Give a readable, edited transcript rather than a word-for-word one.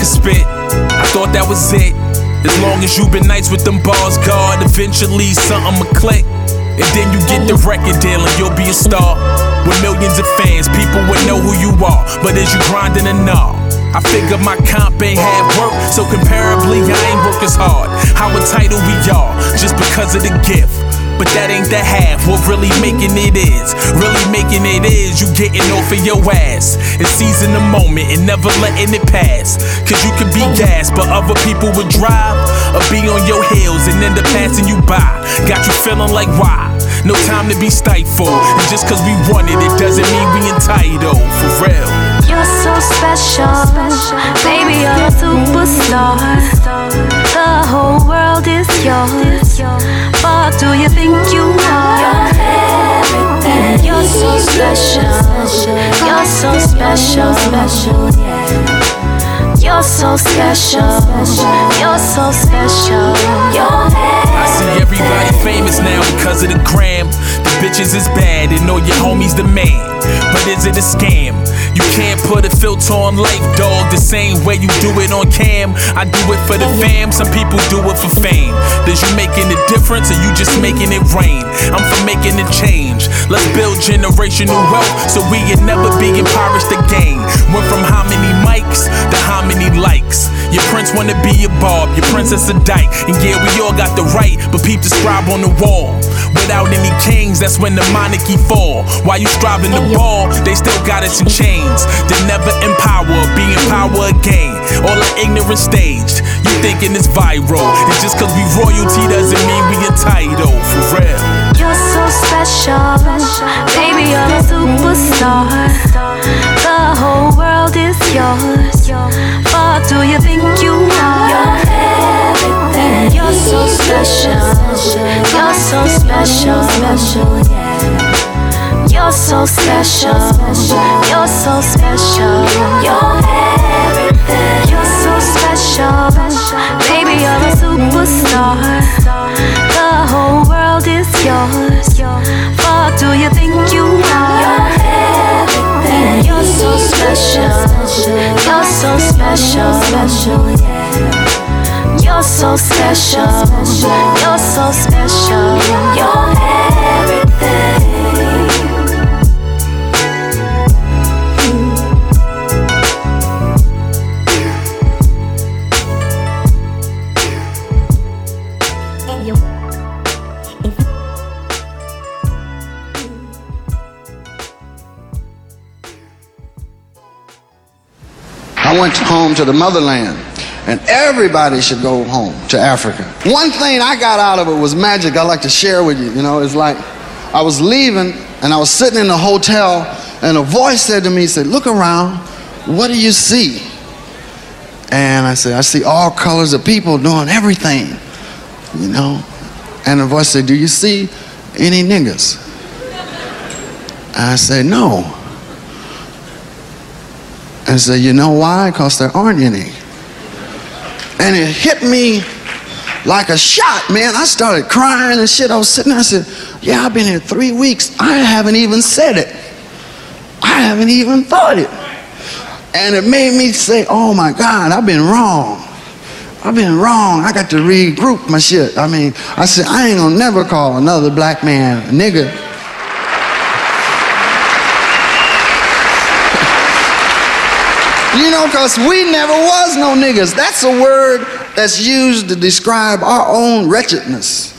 could spit. I thought that was it. As long as you been nice with them bars, God, eventually something will click. And then you get the record deal and you'll be a star. With millions of fans, people would know who you are. But as you grinding and all, I figure my comp ain't had work, so comparably I ain't work as hard. How entitled we are, just because of the gift. But that ain't the half, what really making it is. Really making it is, you getting off of your ass and seizing the moment and never letting it pass. Cause you could be gas, but other people would drive or be on your heels and end up passing you by. Got you feeling like why? No time to be stifled. And just cause we want it, it doesn't mean we entitled, for real. You're so special, baby, you're a superstar. The whole world is yours. What do you think you are? You're everything. You're so special. You're so special. You're so special. You're so special. You're I see everybody famous now because of the gram. The bitches is bad and all your homies the man. But is it a scam? You can't put a filter on life, dog, the same way you do it on cam. I do it for the fam, some people do it for fame. Does you making a difference or you just making it rain? I'm for making a change. Let's build generational wealth so we can never be impoverished again. Went from how many mics to how many likes. Your prince wanna be a Bob, your princess a dyke. And yeah, we all got the right, but peep the scribe on the wall. Without any kings, that's when the monarchy fall. While you striving to ball, they still got us in chains. They never empower, be in power again. All the ignorant staged, you thinking it's viral. And just cause we royalty doesn't mean we entitled, for real. You're so special, baby, you're a superstar. The whole world is yours. What do you think you are? You're everything. You're so special. You're so special. You're so special. You're so special. You're everything. You're so special, baby, you're a superstar. The whole world is yours. What do you think you are? You're everything. You're so special. You're so special. You're so special. You're so special. You're everything. I went home to the motherland, and everybody should go home to Africa. One thing I got out of it was magic I'd like to share with you. You know, it's like I was leaving, and I was sitting in the hotel, and a voice said to me, said, "Look around, what do you see?" And I said, "I see all colors of people doing everything, you know." And the voice said, "Do you see any niggas?" I said, "No." And I said, "You know why? Because there aren't any." And it hit me like a shot, man. I started crying and shit. I was sitting there, I said, "Yeah, I've been here 3 weeks. I haven't even said it. I haven't even thought it." And it made me say, "Oh my God, I've been wrong. I've been wrong. I got to regroup my shit." I mean, I said, I ain't gonna never call another black man a nigga. You know, because we never was no niggas. That's a word that's used to describe our own wretchedness.